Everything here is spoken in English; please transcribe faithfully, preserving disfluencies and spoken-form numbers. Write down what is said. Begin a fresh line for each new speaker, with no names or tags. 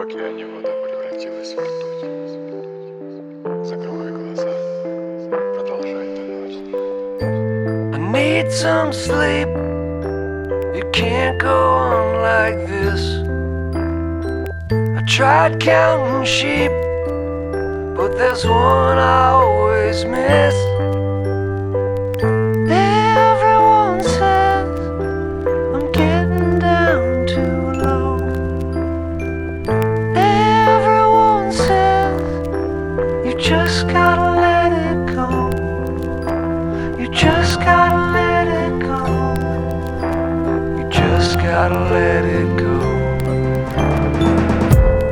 океане вода превратилась в ртуть. Закрывай глаза, продолжай тонуть.
I need some sleep. You can't go on like this. I tried counting sheep, but there's one I always miss. Everyone says I'm getting down too low. Everyone says you just gotta let it go. You just gotta let it go. You just gotta let it